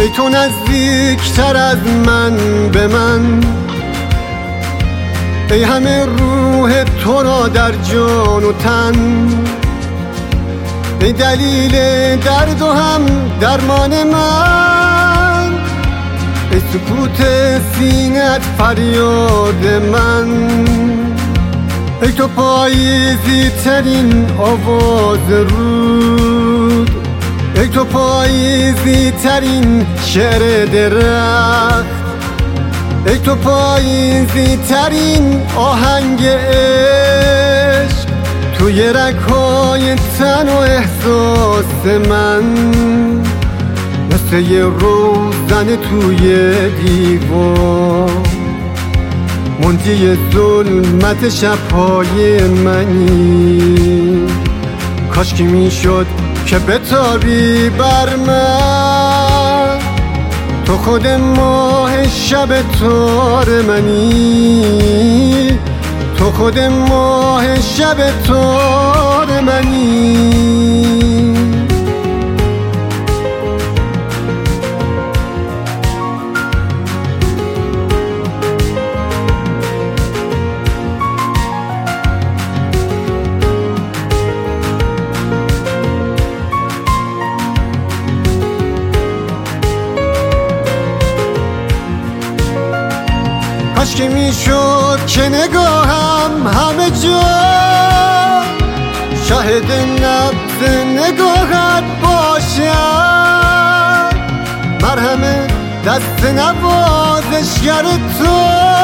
ای تو نزدیکتر از من به من، ای همه روح تو را در جان و تن، ای دلیل درد و هم درمان من، ای سکوت سینه‌ات فریاد من، ای تو پاییزی ترین آواز رود، ای تو پاییزی ترین شعر درخت، ای تو پاییزی ترین آهنگ عشق، توی رگ‌های تن و احساس من، مثل یه روزن توی دیوار، منجی ظلمت شب‌های منی. کاش که میشد که بتابی بر من، تو خود ماه شب تار منی، تو خود ماه شب تار منی. کاش که میشد که نگاهم همه جا شاهد نبض نگاهت باشد، مرهم دست نوازشگر تو،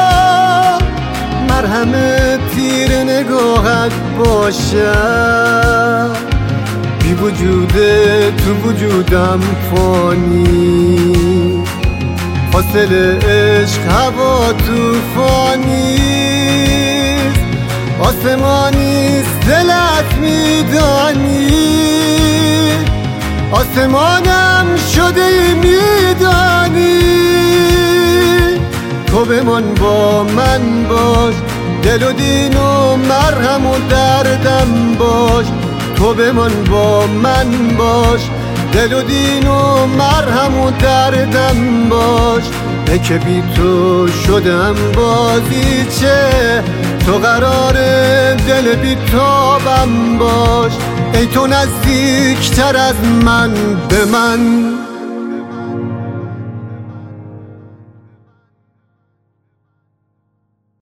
مرهم تیر نگاهت باشد. بی وجود تو وجودم فانی، فاصله عشق هوا توفانیست، آسمانیست دلت میدانی، آسمانم شده میدانی. تو بمان با من باش، دل و دین و مرهم و دردم باش، تو بمان با من باش، دل و دین و مرهم و دردم باش. ای که بی تو شدم بازیچه، تو قرار دل بی تابم باش، ای تو نزدیکتر از من به من.